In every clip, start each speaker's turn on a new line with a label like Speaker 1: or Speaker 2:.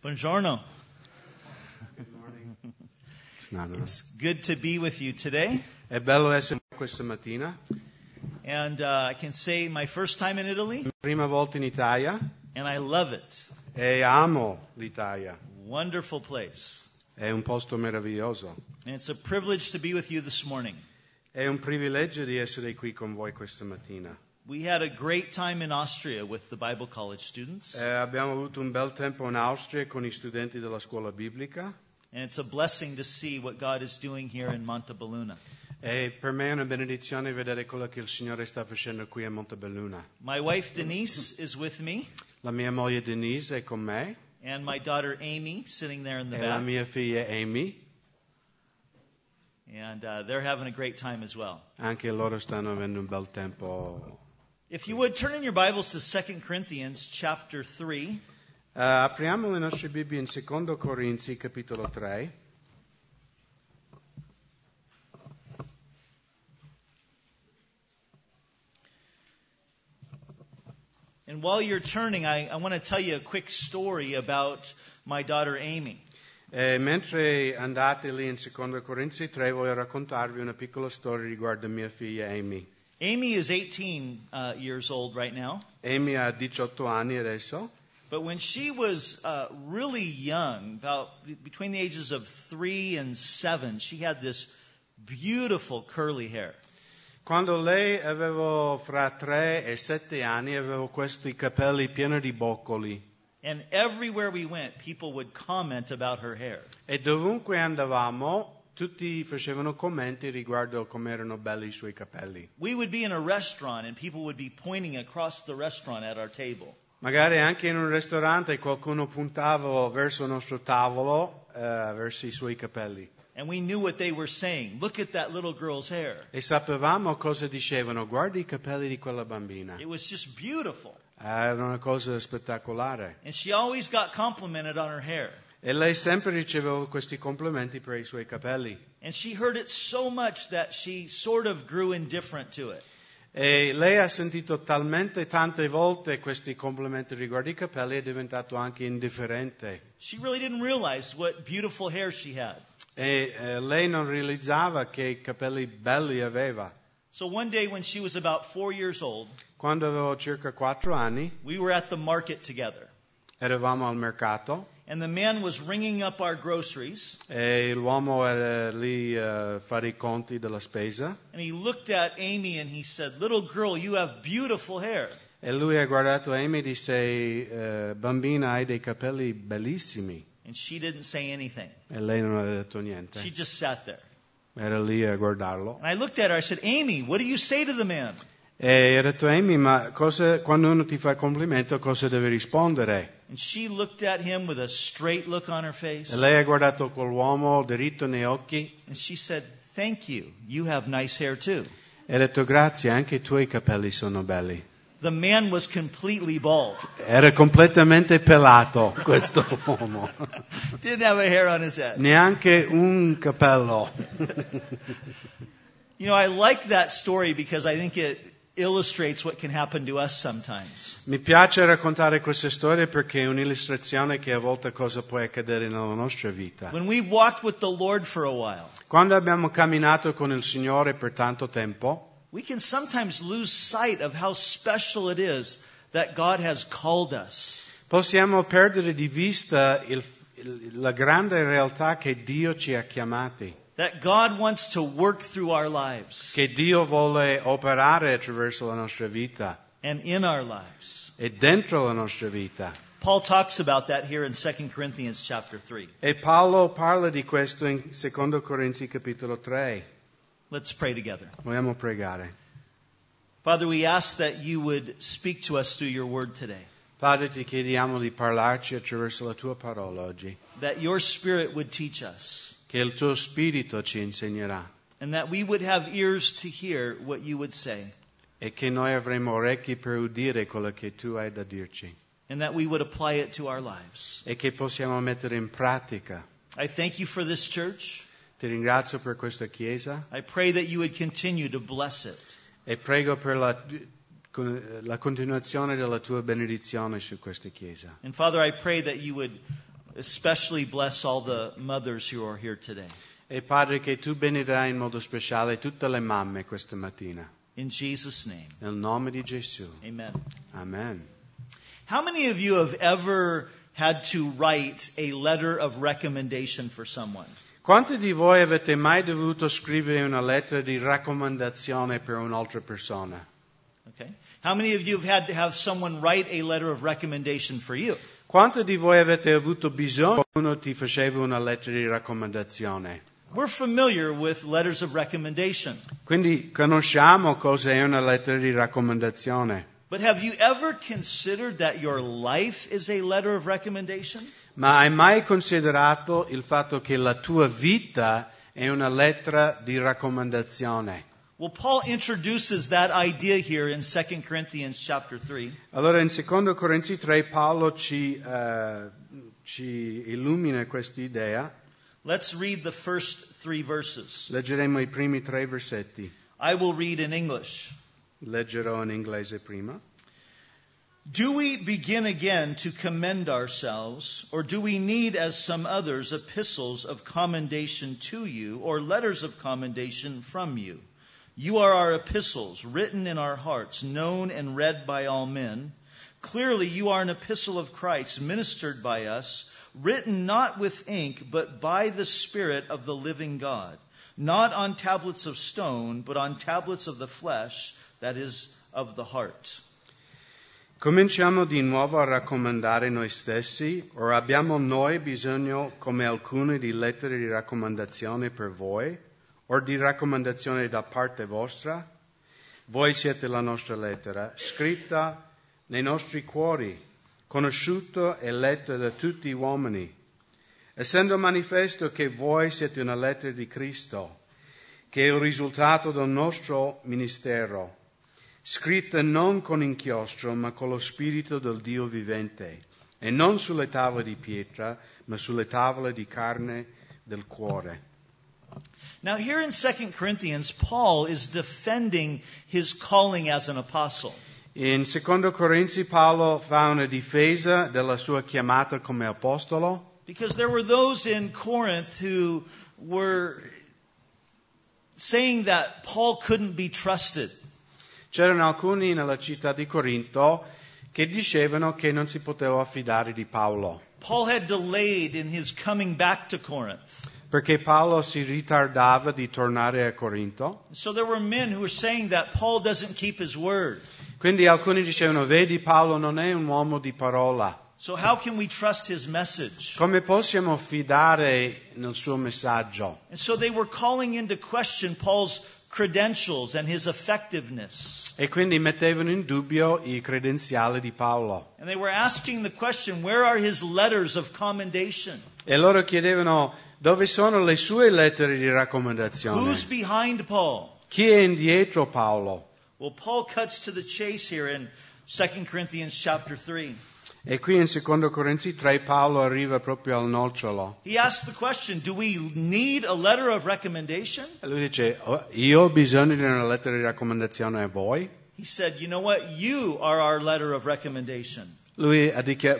Speaker 1: Buongiorno.
Speaker 2: Good morning.
Speaker 1: It's good to be with you today.
Speaker 2: È bello essere qui questa mattina.
Speaker 1: And I can say my first time in Italy,
Speaker 2: Prima volta in Italia
Speaker 1: and I love it.
Speaker 2: e amo l'Italia.
Speaker 1: Wonderful place.
Speaker 2: È un posto meraviglioso.
Speaker 1: And it's a privilege to be with you this morning.
Speaker 2: È un privilegio di essere qui con voi questa mattina.
Speaker 1: We had a great time in Austria with the Bible college students.
Speaker 2: Abbiamo avuto un bel tempo in Austria con i studenti della scuola biblica.
Speaker 1: And it's a blessing to see what God is doing here in Montebelluna.
Speaker 2: E per me è una benedizione vedere quello che il Signore sta facendo qui a Montebelluna.
Speaker 1: My wife Denise is with me,
Speaker 2: La mia moglie Denise è con me
Speaker 1: and my daughter Amy sitting there in the
Speaker 2: e la
Speaker 1: back.
Speaker 2: mia figlia Amy.
Speaker 1: And they're having a great time as well.
Speaker 2: Anche loro stanno avendo un bel tempo.
Speaker 1: If you would turn in your Bibles to 2 Corinthians chapter 3.
Speaker 2: Apriamo le nostre Bibbie in 2 Corinzi capitolo 3.
Speaker 1: And while you're turning, I want to tell you a quick story about my daughter Amy.
Speaker 2: Mentre andate lì in 2 Corinzi 3 voglio raccontarvi una piccola storia riguardo mia figlia Amy.
Speaker 1: Amy is 18 years old right now.
Speaker 2: Amy ha 18 anni adesso.
Speaker 1: But when she was really young, about between the ages of 3 and 7, she had this beautiful curly hair.
Speaker 2: Quando lei aveva fra 3 e 7 anni aveva questi capelli pieni di boccoli.
Speaker 1: And everywhere we went, people would comment about her hair.
Speaker 2: E dovunque andavamo tutti facevano commenti riguardo come erano belli i suoi capelli.
Speaker 1: We would be in a restaurant and people would be pointing across the restaurant at our table.
Speaker 2: Magari anche in un ristorante qualcuno puntava verso il nostro tavolo, verso i suoi capelli.
Speaker 1: And we knew what they were saying. Look at that little girl's hair.
Speaker 2: E sapevamo cosa dicevano. Guarda i capelli di quella bambina.
Speaker 1: It was just beautiful.
Speaker 2: Era una cosa spettacolare.
Speaker 1: And she always got complimented on her hair.
Speaker 2: E lei sempre riceveva questi complimenti per i suoi capelli.
Speaker 1: And she heard it so much that she sort of grew indifferent to it.
Speaker 2: E lei ha sentito talmente tante volte questi complimenti riguardo i capelli è diventato anche indifferente.
Speaker 1: She really didn't realize what beautiful hair she had.
Speaker 2: E lei non realizzava che capelli belli aveva.
Speaker 1: So one day when she was about 4 years old,
Speaker 2: Quando avevo circa 4 anni,
Speaker 1: we were at the market together.
Speaker 2: eravamo al mercato
Speaker 1: And the man was ringing up our groceries.
Speaker 2: e l'uomo era lì a fare i conti della spesa.
Speaker 1: And he looked at Amy and he said, "Little girl, you have beautiful hair."
Speaker 2: E lui ha guardato Amy e disse, bambina, hai dei capelli bellissimi.
Speaker 1: And she didn't say anything.
Speaker 2: E lei non ha detto niente.
Speaker 1: She just sat there.
Speaker 2: Era lì a guardarlo.
Speaker 1: And I looked at her, I said, "Amy, what do you say to the man?"
Speaker 2: E ho detto, Amy, ma quando uno ti fa complimento, cosa deve rispondere?
Speaker 1: And she looked at him with a straight look on her face.
Speaker 2: E lei ha guardato quell'uomo diritto nei occhi
Speaker 1: And she said, "Thank you. You have nice hair too."
Speaker 2: e ha detto, grazie, anche i tuoi capelli sono belli.
Speaker 1: The man was completely bald.
Speaker 2: Era completamente pelato, questo uomo.
Speaker 1: Didn't have a hair on his head.
Speaker 2: Neanche un capello.
Speaker 1: You know, I like that story because I think it illustrates what can happen to us sometimes.
Speaker 2: Mi piace raccontare queste storie perché è un'illustrazione che a volte cosa può accadere nella nostra vita.
Speaker 1: When we've walked with the Lord for a while,
Speaker 2: Quando abbiamo camminato con il Signore per tanto tempo,
Speaker 1: we can sometimes lose sight of how special it is that God has called us.
Speaker 2: possiamo perdere di vista la grande realtà che Dio ci ha chiamati,
Speaker 1: That God wants to work through our lives
Speaker 2: che Dio vuole operare attraverso la nostra vita
Speaker 1: and in our lives.
Speaker 2: e dentro la nostra vita.
Speaker 1: Paul talks about that here in 2 Corinthians chapter 3.
Speaker 2: E Paolo parla di questo in 2 Corinzi capitolo 3.
Speaker 1: Let's pray together.
Speaker 2: Vogliamo pregare.
Speaker 1: Father, we ask that you would speak to us through your word today.
Speaker 2: Padre, ti chiediamo di parlarci attraverso la tua parola oggi,
Speaker 1: That your spirit would teach us.
Speaker 2: che il tuo spirito ci insegnerà
Speaker 1: And that we would have ears to hear what you would say.
Speaker 2: e che noi avremo orecchi per udire quello che tu hai da dirci
Speaker 1: And that we would apply it to our lives.
Speaker 2: e che possiamo mettere in pratica.
Speaker 1: I thank you for this church.
Speaker 2: Ti ringrazio per questa chiesa
Speaker 1: I pray that you would continue to bless it.
Speaker 2: e prego per la continuazione della tua benedizione su questa chiesa.
Speaker 1: And Father, I pray that you would especially bless all the mothers who are here today.
Speaker 2: E Padre, che tu benederai in modo speciale tutte le mamme questa mattina.
Speaker 1: In Jesus' name,
Speaker 2: Nel nome di Gesù.
Speaker 1: amen.
Speaker 2: Amen.
Speaker 1: How many of you have ever had to write a letter of recommendation for someone?
Speaker 2: Quanti di voi avete mai dovuto scrivere una lettera di raccomandazione per un'altra persona?
Speaker 1: Okay. How many of you have had to have someone write a letter of recommendation for you?
Speaker 2: Quanti di voi avete avuto bisogno che uno ti faceva una lettera di raccomandazione?
Speaker 1: We're familiar with letters of recommendation.
Speaker 2: Quindi conosciamo cosa è una lettera di raccomandazione.
Speaker 1: But have you ever considered that your life is a letter of recommendation?
Speaker 2: Ma hai mai considerato il fatto che la tua vita è una lettera di raccomandazione?
Speaker 1: Well, Paul introduces that idea here in 2 Corinthians chapter 3.
Speaker 2: Allora in 2 Corinzi 3 Paolo ci illumina questa idea.
Speaker 1: Let's read the first 3 verses.
Speaker 2: Leggeremo i primi 3 versetti.
Speaker 1: I will read in English.
Speaker 2: Leggerò in inglese prima.
Speaker 1: Do we begin again to commend ourselves, or do we need, as some others, epistles of commendation to you, or letters of commendation from you? You are our epistles, written in our hearts, known and read by all men. Clearly, you are an epistle of Christ, ministered by us, written not with ink, but by the Spirit of the living God, not on tablets of stone, but on tablets of the flesh, that is, of the heart.
Speaker 2: Cominciamo di nuovo a raccomandare noi stessi, o abbiamo noi bisogno, come alcune, di lettere di raccomandazione per voi, o di raccomandazione da parte vostra? Voi siete la nostra lettera, scritta nei nostri cuori, conosciuta e letta da tutti gli uomini, essendo manifesto che voi siete una lettera di Cristo, che è il risultato del nostro ministero, scritta non con inchiostro, ma con lo Spirito del Dio vivente, e non sulle tavole di pietra, ma sulle tavole di carne del cuore.
Speaker 1: Now, here in 2 Corinthians, Paul is defending his calling as an apostle.
Speaker 2: In 2 Corinzi Paolo fa una difesa della sua chiamata come apostolo,
Speaker 1: Because there were those in Corinth who were saying that Paul couldn't be trusted.
Speaker 2: C'erano alcuni nella città di Corinto che dicevano che non si poteva affidare di Paolo,
Speaker 1: Paul had delayed in his coming back to Corinth.
Speaker 2: perché Paolo si ritardava di tornare a Corinto.
Speaker 1: So there were men who were saying that Paul doesn't keep his word.
Speaker 2: Quindi alcuni dicevano, vedi, Paolo non è un uomo di parola.
Speaker 1: So how can we trust his message?
Speaker 2: Come possiamo fidare nel suo messaggio?
Speaker 1: And so they were calling into question Paul's credentials and his effectiveness.
Speaker 2: E quindi mettevano in dubbio i credenziali di Paolo.
Speaker 1: And they were asking the question, where are his letters of commendation?
Speaker 2: E loro chiedevano, dove sono le sue lettere di raccomandazione?
Speaker 1: Who's behind Paul?
Speaker 2: Chi è indietro Paolo?
Speaker 1: Well, Paul cuts to the chase here in 2 Corinthians chapter 3.
Speaker 2: E qui in 2 Corinzi 3 Paolo arriva proprio al nocciolo.
Speaker 1: He asks the question, do we need a letter of recommendation?
Speaker 2: E lui dice, io ho bisogno di una lettera di raccomandazione a voi?
Speaker 1: He said, you know what? You are our letter of recommendation.
Speaker 2: Lui ha detto,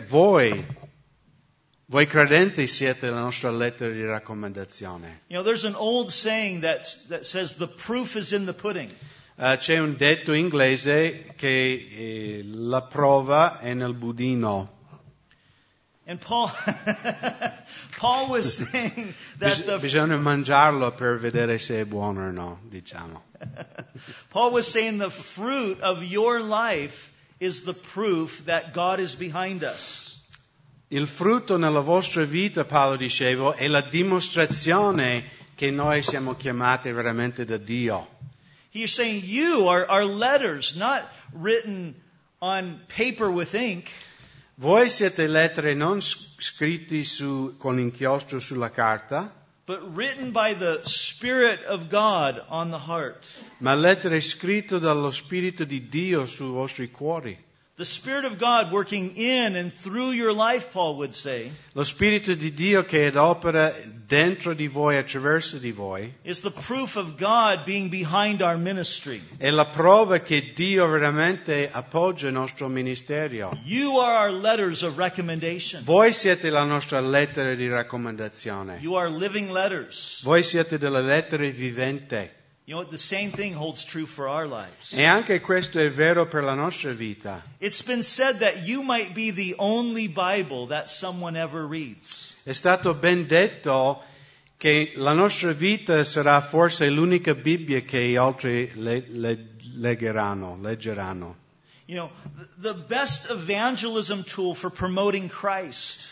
Speaker 2: voi credenti siete la nostra lettera di raccomandazione.
Speaker 1: You know, there's an old saying that says the proof is in the pudding.
Speaker 2: C'è un detto inglese che la prova è nel budino.
Speaker 1: And Paul was saying that
Speaker 2: Bisogna mangiarlo per vedere se è buono o no, diciamo.
Speaker 1: Paul was saying the fruit of your life is the proof that God is behind us.
Speaker 2: Il frutto nella vostra vita, Paolo diceva, è la dimostrazione che noi siamo chiamati veramente da Dio.
Speaker 1: He's saying you are letters, not written on paper with ink.
Speaker 2: Voi siete lettere non scritte con inchiostro sulla carta,
Speaker 1: but written by the Spirit of God on the heart.
Speaker 2: ma lettere scritte dallo Spirito di Dio sui vostri cuori.
Speaker 1: The Spirit of God working in and through your life, Paul would say,
Speaker 2: Lo Spirito di Dio che ad opera dentro di voi, attraverso di voi,
Speaker 1: is the proof of God being behind our ministry.
Speaker 2: è la prova che Dio veramente appoggia il nostro ministero.
Speaker 1: You are our letters of recommendation.
Speaker 2: Voi siete la nostra lettera di raccomandazione.
Speaker 1: You are living letters.
Speaker 2: Voi siete delle lettere viventi.
Speaker 1: You know what? The same thing holds true for our lives.
Speaker 2: E anche questo è vero per la nostra vita.
Speaker 1: It's been said that you might be the only Bible that someone ever reads.
Speaker 2: È stato ben detto che la nostra vita sarà forse l'unica Bibbia che gli altri leggeranno.
Speaker 1: You know, the best evangelism tool for promoting Christ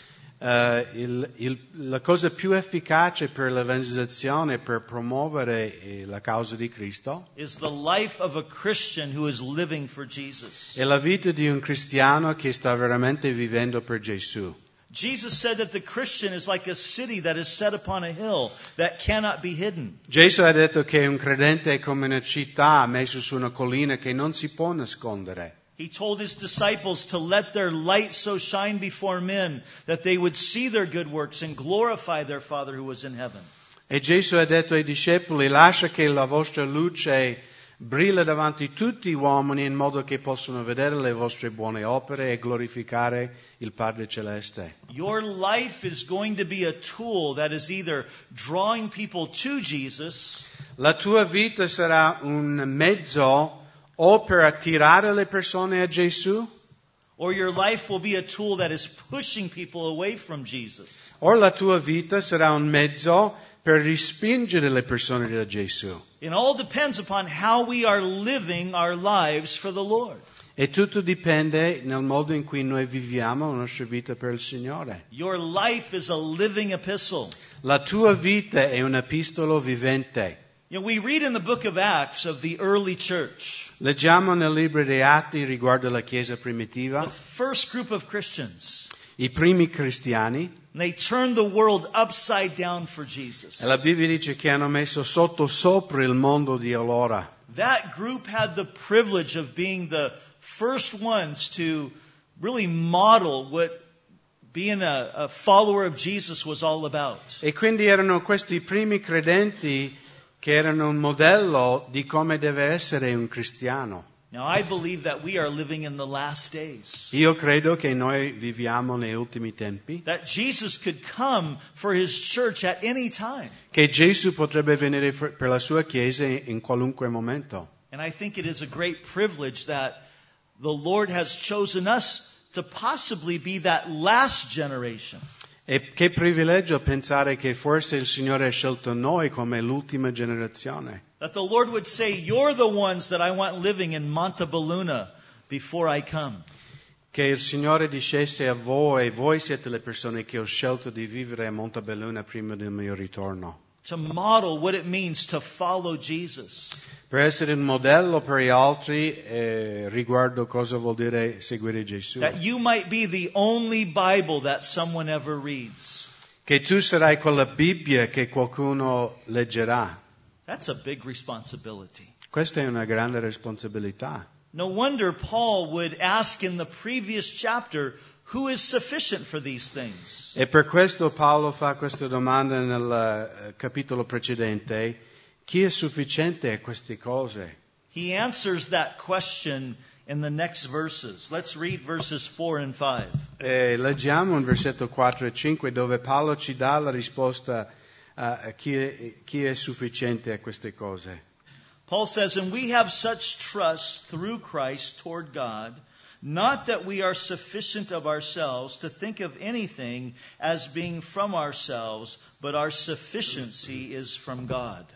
Speaker 2: La cosa più efficace per l'evangelizzazione, per promuovere la causa di Cristo,
Speaker 1: is the life of a Christian who is living for Jesus.
Speaker 2: è la vita di un cristiano che sta veramente vivendo per Gesù.
Speaker 1: Jesus said that the Christian is like a city that is set upon a hill that cannot be hidden.
Speaker 2: Gesù ha detto che un credente è come una città messa su una collina che non si può nascondere.
Speaker 1: He told his disciples to let their light so shine before men that they would see their good works and glorify their Father who was in heaven.
Speaker 2: E Gesù ha detto ai discepoli, lascia che la vostra luce brilla davanti a tutti gli uomini in modo che possano vedere le vostre buone opere e glorificare il Padre Celeste.
Speaker 1: Your life is going to be a tool that is either drawing people to Jesus
Speaker 2: La tua vita sarà un mezzo o per attirare le persone a Gesù,
Speaker 1: or your life will be a tool that is pushing people away from Jesus.
Speaker 2: o la tua vita sarà un mezzo per respingere le persone da Gesù.
Speaker 1: It all depends upon how we are living our lives for the Lord.
Speaker 2: E tutto dipende nel modo in cui noi viviamo la nostra vita per il Signore.
Speaker 1: Your life is a living epistle.
Speaker 2: La tua vita è un epistolo vivente.
Speaker 1: You know, we read in the book of Acts of the early church,
Speaker 2: Leggiamo nel libro dei Atti riguardo la Chiesa
Speaker 1: the
Speaker 2: primitiva,
Speaker 1: first group of Christians.
Speaker 2: i primi cristiani,
Speaker 1: And they turned the world upside down for Jesus.
Speaker 2: e la Bibbia dice che hanno messo sotto sopra il mondo di allora.
Speaker 1: That group had the privilege of being the first ones to really model what being a follower of Jesus was all about.
Speaker 2: E quindi erano questi primi credenti che erano un modello di come deve essere un cristiano.
Speaker 1: Now, I believe that we are living in the last days.
Speaker 2: Io credo che noi viviamo negli ultimi tempi,
Speaker 1: That Jesus could come for His church at any time.
Speaker 2: che Gesù potrebbe venire per la sua Chiesa in qualunque momento.
Speaker 1: And I think it is a great privilege that the Lord has chosen us to possibly be that last generation.
Speaker 2: E che privilegio pensare che forse il Signore ha scelto noi come l'ultima generazione.
Speaker 1: That the Lord would say, you're the ones that I want living in Montebelluna before I come.
Speaker 2: Che il Signore dicesse a voi siete le persone che ho scelto di vivere a Montebelluna prima del mio ritorno.
Speaker 1: To model what it means to follow Jesus.
Speaker 2: Per essere un modello per gli altri riguardo cosa vuol dire seguire Gesù.
Speaker 1: That you might be the only Bible that someone ever reads.
Speaker 2: Che tu sarai quella Bibbia che qualcuno leggerà.
Speaker 1: That's a big responsibility.
Speaker 2: Questa è una grande responsabilità.
Speaker 1: No wonder Paul would ask in the previous chapter, who is sufficient for these things?
Speaker 2: E per questo Paolo fa questa domanda nel capitolo precedente. Chi è sufficiente a queste cose?
Speaker 1: He answers that question in the next verses. Let's read verses 4 and 5.
Speaker 2: Leggiamo in versetto 4 e 5 dove Paolo ci dà la risposta a chi è sufficiente a queste cose.
Speaker 1: Paul says, and we have such trust through Christ toward God, not that we are sufficient of ourselves to think of anything as being from ourselves, but our sufficiency is from God.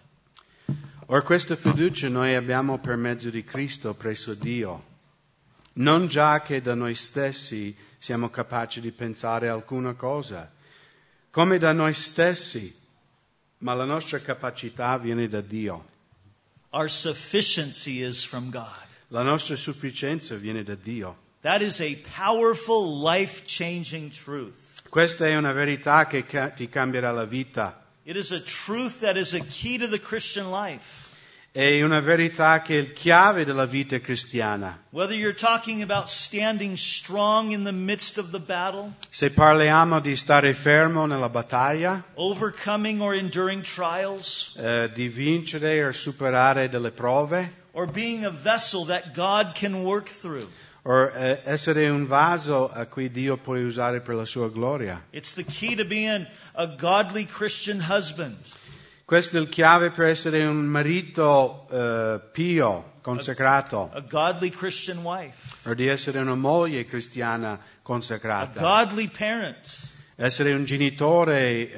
Speaker 2: Or questa fiducia noi abbiamo per mezzo di Cristo presso Dio, non già che da noi stessi siamo capaci di pensare alcuna cosa, come da noi stessi, ma la nostra capacità viene da Dio.
Speaker 1: Our sufficiency is from God.
Speaker 2: La nostra sufficienza viene da Dio.
Speaker 1: That is a powerful, life-changing truth.
Speaker 2: Questa è una verità che ti cambierà la vita.
Speaker 1: It is a truth that is a key to the Christian life.
Speaker 2: È una verità che è il chiave della vita cristiana.
Speaker 1: Whether you're talking about standing strong in the midst of the battle,
Speaker 2: Se parliamo di stare fermo nella battaglia,
Speaker 1: overcoming or enduring trials,
Speaker 2: di vincere o superare delle prove,
Speaker 1: or being a vessel that God can work through,
Speaker 2: o essere un vaso a cui Dio può usare per la sua gloria.
Speaker 1: it's the key to being a godly Christian husband.
Speaker 2: Questo è il chiave per essere un marito pio, consacrato,
Speaker 1: A godly Christian wife,
Speaker 2: o di essere una moglie cristiana
Speaker 1: a
Speaker 2: consacrata,
Speaker 1: godly parent.
Speaker 2: essere un genitore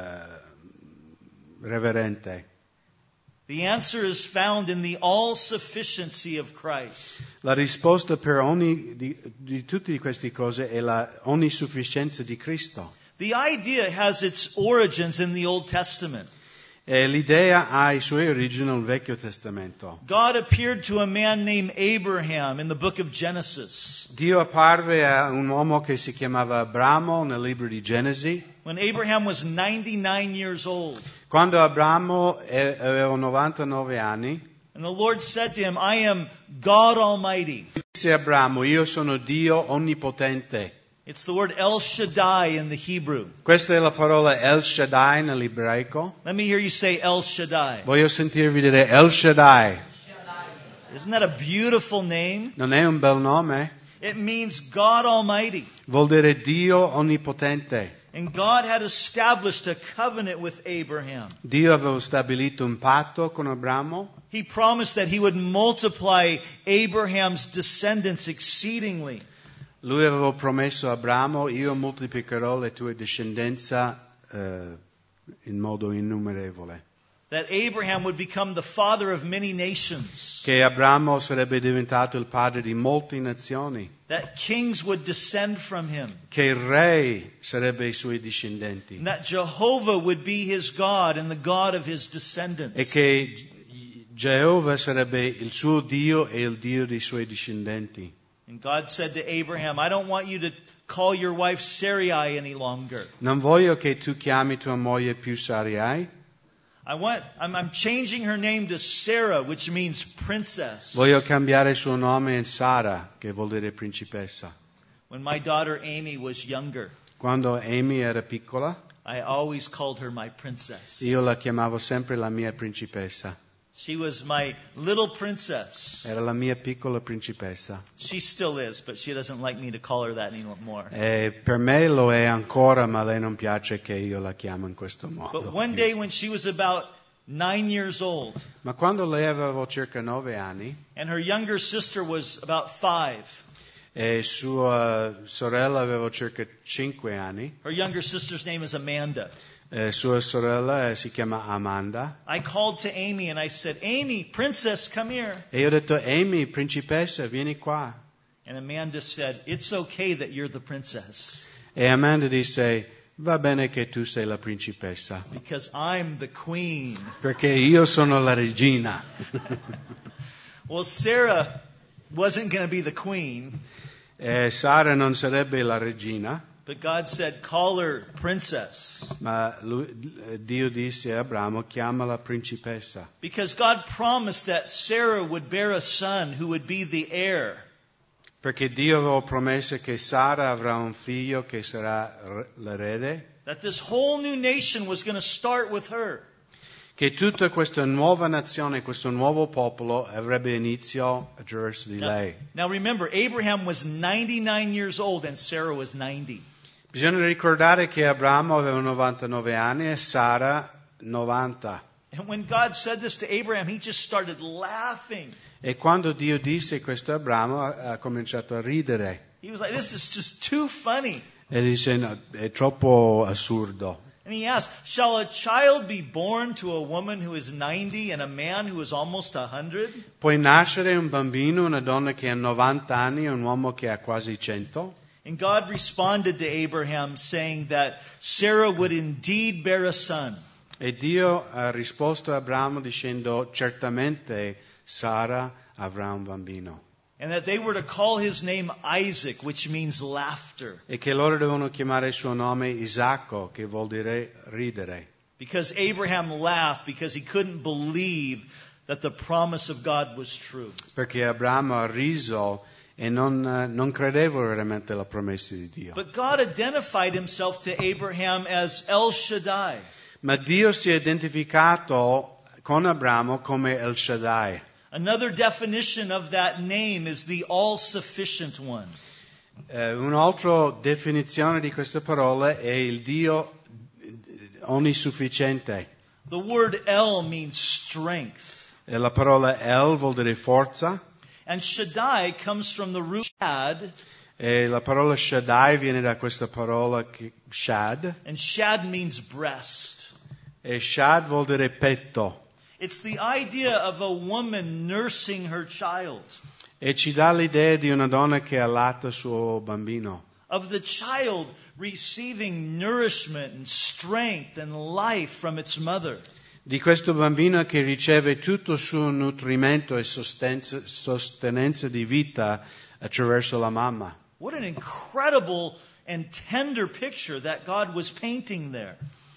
Speaker 2: reverente.
Speaker 1: The answer is found in the all-sufficiency of Christ.
Speaker 2: La risposta per ogni di tutte queste cose è la onnisufficienza di Cristo.
Speaker 1: The idea has its origins in the Old Testament.
Speaker 2: E l'idea ha i suoi origini nel Vecchio Testamento.
Speaker 1: God appeared to a man named Abraham in the book of Genesis.
Speaker 2: Dio apparve a un uomo che si chiamava Abramo nel libro di Genesi.
Speaker 1: When Abraham was 99 years old.
Speaker 2: Quando Abramo aveva 99 anni,
Speaker 1: And the Lord said to him, I am God Almighty.
Speaker 2: disse a Abramo, io sono Dio onnipotente.
Speaker 1: It's the word El Shaddai in the Hebrew.
Speaker 2: Questa è la parola El Shaddai nell'ebraico.
Speaker 1: Let me hear you say El Shaddai.
Speaker 2: Voglio sentirvi dire El Shaddai.
Speaker 1: Isn't that a beautiful name?
Speaker 2: Non è un bel nome?
Speaker 1: It means God Almighty.
Speaker 2: Vuol dire Dio onnipotente.
Speaker 1: And God had established a covenant with Abraham.
Speaker 2: Dio aveva stabilito un patto con Abramo.
Speaker 1: He promised that he would multiply Abraham's descendants exceedingly.
Speaker 2: Lui aveva promesso a Abramo, io moltiplicherò le tue discendenze in modo innumerevole.
Speaker 1: That Abraham would become the father of many nations.
Speaker 2: Che Abramo sarebbe diventato il padre di molte nazioni.
Speaker 1: That kings would descend from him.
Speaker 2: Che il re sarebbe i suoi discendenti.
Speaker 1: And that Jehovah would be his God and the God of his descendants.
Speaker 2: E che Geova sarebbe il suo Dio e il Dio dei suoi discendenti.
Speaker 1: And God said to Abraham, I don't want you to call your wife Sarai any longer.
Speaker 2: Non voglio che tu chiami tua moglie più Sarai.
Speaker 1: I'm changing her name to Sarah, which means princess.
Speaker 2: Voglio cambiare il suo nome in Sara, che vuol dire principessa.
Speaker 1: When my daughter Amy was younger,
Speaker 2: Quando Amy era piccola,
Speaker 1: I always called her my princess.
Speaker 2: io la chiamavo sempre la mia principessa.
Speaker 1: She was my little princess.
Speaker 2: Era la mia piccola principessa.
Speaker 1: She still is, but she doesn't like me to call her that anymore.
Speaker 2: E per me lo è ancora, ma a lei non piace che io la chiamo in questo modo.
Speaker 1: But one day when she was about 9 years old,
Speaker 2: Ma quando lei aveva circa 9 anni
Speaker 1: and her younger sister was about 5,
Speaker 2: e sua sorella aveva circa 5 anni,
Speaker 1: her younger sister's name is Amanda.
Speaker 2: Sua sorella si chiama Amanda.
Speaker 1: I called to Amy and I said, Amy, princess, come here.
Speaker 2: E io ho detto, Amy, principessa, vieni qua.
Speaker 1: And Amanda said, it's okay that you're the princess,
Speaker 2: E Amanda disse, va bene che tu sei la principessa,
Speaker 1: because I'm the queen.
Speaker 2: perché io sono la regina.
Speaker 1: Well, Sarah wasn't going to be the queen,
Speaker 2: E Sara non sarebbe la regina,
Speaker 1: but God said, call her princess.
Speaker 2: ma Dio disse a Abramo, chiamala principessa.
Speaker 1: Because God promised that Sarah would bear a son who would be the heir.
Speaker 2: Perché Dio aveva promesso che Sara avrà un figlio che sarà l'erede,
Speaker 1: That this whole new nation was going to start with her.
Speaker 2: che tutta questa nuova nazione, questo nuovo popolo avrebbe inizio attraverso di lei.
Speaker 1: Now remember, Abraham was 99 years old and Sarah was 90.
Speaker 2: Bisogna ricordare che Abramo aveva 99 anni e Sara 90.
Speaker 1: And when God said this to Abraham, he just started laughing.
Speaker 2: E quando Dio disse questo a Abramo ha cominciato a ridere.
Speaker 1: He was like, this is just too funny.
Speaker 2: E dice, no, è troppo assurdo.
Speaker 1: And he asked, shall a child be born to a woman who is 90 and a man who is almost 100?
Speaker 2: Puoi nascere un bambino, una donna che ha 90 anni e un uomo che ha quasi 100?
Speaker 1: And God responded to Abraham saying that Sarah would indeed bear a son.
Speaker 2: E Dio ha risposto a Abramo dicendo, certamente Sara avrà un bambino.
Speaker 1: And that they were to call his name Isaac, which means laughter.
Speaker 2: E che loro devono chiamare il suo nome Isacco, che vuol dire ridere.
Speaker 1: Because Abraham laughed because he couldn't believe that the promise of God was true.
Speaker 2: perché Abramo ha riso e non credeva veramente alla promessa di Dio.
Speaker 1: But God identified himself to Abraham as El Shaddai.
Speaker 2: Ma Dio si è identificato con Abramo come El Shaddai.
Speaker 1: Another definition of that name is the all-sufficient one.
Speaker 2: Un'altra definizione di questa parola è il Dio onnisufficiente.
Speaker 1: The word El means strength.
Speaker 2: E la parola El vuol dire forza.
Speaker 1: And Shaddai comes from the root Shad,
Speaker 2: E la parola Shaddai viene da questa parola Shad.
Speaker 1: and Shad means breast.
Speaker 2: E Shad vuol dire petto.
Speaker 1: It's the idea of a woman nursing her child,
Speaker 2: E ci dà l'idea di una donna che allatta il suo bambino.
Speaker 1: of the child receiving nourishment and strength and life from its mother.
Speaker 2: Di questo bambino che riceve tutto il suo nutrimento e sostenenza di vita attraverso la mamma.
Speaker 1: What an incredible and tender picture that God was painting there.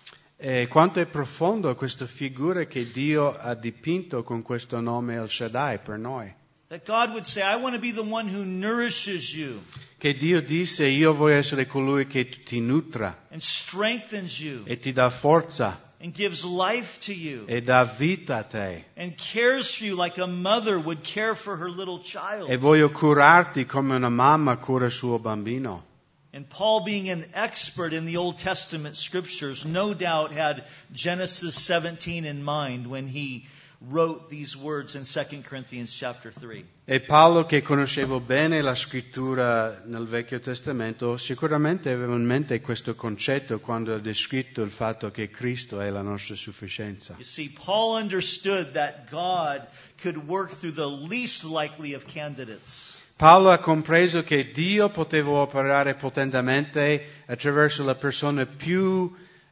Speaker 2: E quanto è profondo questa figura che Dio ha dipinto con questo nome El Shaddai per noi.
Speaker 1: That God would say, I want to be the one who nourishes you
Speaker 2: Che Dio disse, io voglio essere colui che ti nutra
Speaker 1: and strengthens you
Speaker 2: e ti dà forza
Speaker 1: and gives life to you
Speaker 2: e dà vita a te.
Speaker 1: and cares for you like a mother would care for her little child.
Speaker 2: E voglio curarti come una mamma cura il suo bambino.
Speaker 1: And Paul, being an expert in the Old Testament scriptures, no doubt had Genesis 17 in mind when he wrote these words in 2 Corinthians chapter 3.
Speaker 2: E Paolo, che conosceva bene la scrittura nel Vecchio Testamento, sicuramente aveva in mente questo concetto quando ha descritto il fatto che Cristo è la nostra sufficienza.
Speaker 1: You see, Paul understood that God could work through the least likely of candidates.
Speaker 2: Paolo ha compreso che Dio poteva operare potentemente attraverso la persona più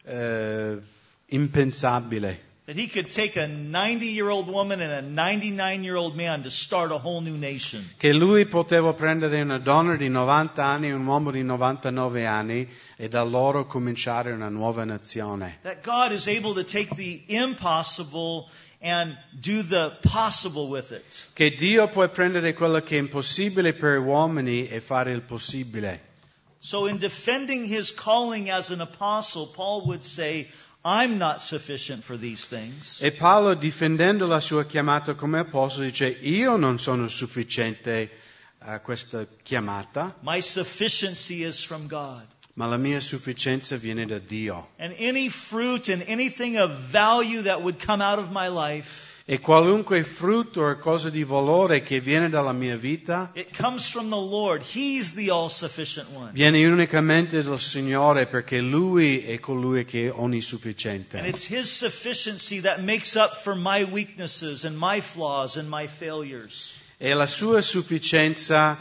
Speaker 2: impensabile.
Speaker 1: That he could take a 90-year-old woman and a 99-year-old man to start a whole new nation.
Speaker 2: Che lui poteva prendere una donna di 90 anni e un uomo di 99 anni e da loro cominciare una nuova nazione.
Speaker 1: That God is able to take the impossible and do the possible with it.
Speaker 2: Che Dio può prendere quello che è impossibile per gli uomini e fare il possibile.
Speaker 1: So in defending his calling as an apostle, Paul would say, I'm not sufficient for these things.
Speaker 2: E Paolo, difendendo la sua chiamata come apostolo, dice: io non sono sufficiente a questa chiamata,
Speaker 1: My sufficiency is from God.
Speaker 2: ma la mia sufficienza viene da Dio.
Speaker 1: And any fruit and anything of value that would come out of my life,
Speaker 2: E qualunque frutto o cosa di valore che viene dalla mia vita
Speaker 1: it comes from the Lord. He's the all-sufficient one.
Speaker 2: viene unicamente dal Signore, perché Lui è colui che è onnisufficiente.
Speaker 1: And it's His sufficiency that makes up for my weaknesses and my flaws and my failures.
Speaker 2: È la sua sufficienza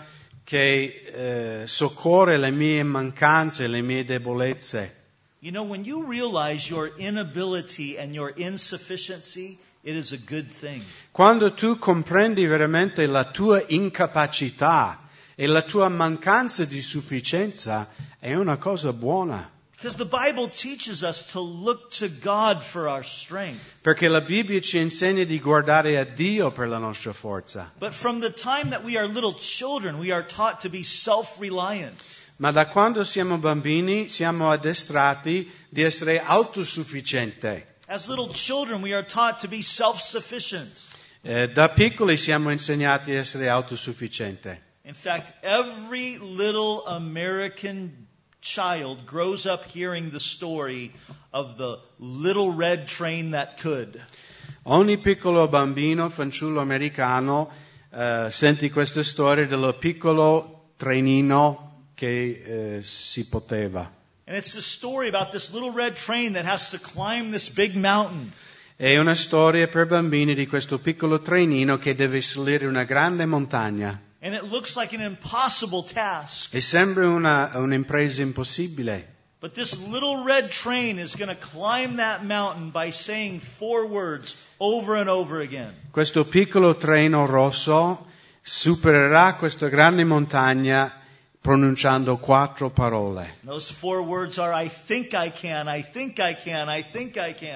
Speaker 2: che soccorre le mie mancanze, le mie debolezze.
Speaker 1: You know, when you realize your inability and your insufficiency, it is a good thing.
Speaker 2: Quando tu comprendi veramente la tua incapacità e la tua mancanza di sufficienza, è una cosa buona.
Speaker 1: Because the Bible teaches us to look to God for our strength.
Speaker 2: Perché la Bibbia ci insegna di guardare a Dio per la nostra forza.
Speaker 1: But from the time that we are little children, we are taught to be self-reliant.
Speaker 2: Ma da quando siamo bambini siamo addestrati di essere autosufficienti.
Speaker 1: As little children, we are taught to be self-sufficient.
Speaker 2: Da piccoli siamo insegnati a essere autosufficienti.
Speaker 1: In fact, every little American child grows up hearing the story of the little red train that could.
Speaker 2: Ogni piccolo bambino, fanciullo americano, sente questa storia dello piccolo trenino che si poteva.
Speaker 1: And it's the story about this little red train that has to climb this big mountain.
Speaker 2: È una storia per bambini di questo piccolo trenino che deve salire una grande montagna.
Speaker 1: And it looks like an impossible task.
Speaker 2: E sembra un'impresa impossibile.
Speaker 1: But this little red train is going to climb that mountain by saying 4 words over and over again.
Speaker 2: Questo piccolo treno rosso supererà questa grande montagna pronunciando 4 parole.
Speaker 1: Those 4 words are, I think I can, I think I can, I think I can.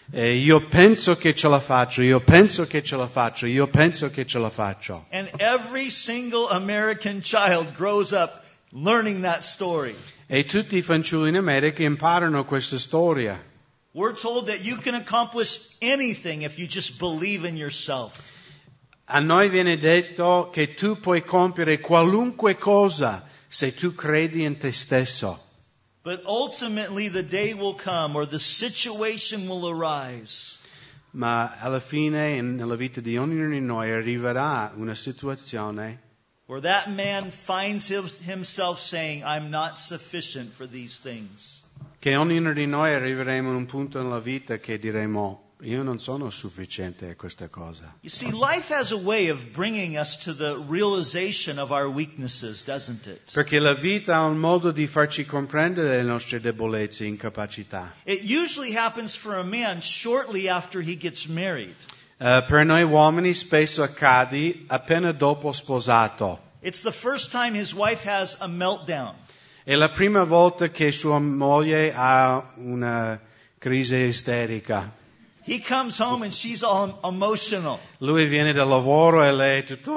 Speaker 2: E io penso che ce la faccio, io penso che ce la faccio, io penso che ce la faccio.
Speaker 1: And every single American child grows up learning that story.
Speaker 2: E tutti i fanciulli in America imparano questa storia.
Speaker 1: We're told that you can accomplish anything if you just believe in yourself.
Speaker 2: A noi viene detto che tu puoi compiere qualunque cosa se tu credi in te stesso.
Speaker 1: But ultimately the day will come or the situation will arise
Speaker 2: Ma alla fine, nella vita di ognuno di noi, arriverà una situazione
Speaker 1: where that man finds himself saying, I'm not sufficient for these things.
Speaker 2: che ognuno di noi arriveremo a un punto nella vita che diremo, io non sono sufficiente a questa cosa.
Speaker 1: You see, life has a way of bringing us to the realization of our weaknesses, doesn't it?
Speaker 2: Perché la vita ha un modo di farci comprendere le nostre debolezze e incapacità.
Speaker 1: It usually happens for a man shortly after he gets married.
Speaker 2: Per noi uomini spesso accade appena dopo sposato.
Speaker 1: It's the first time his wife has a meltdown.
Speaker 2: È la prima volta che sua moglie ha una crisi isterica.
Speaker 1: He comes home and she's all emotional.
Speaker 2: Lui viene dal lavoro e lei è tutto...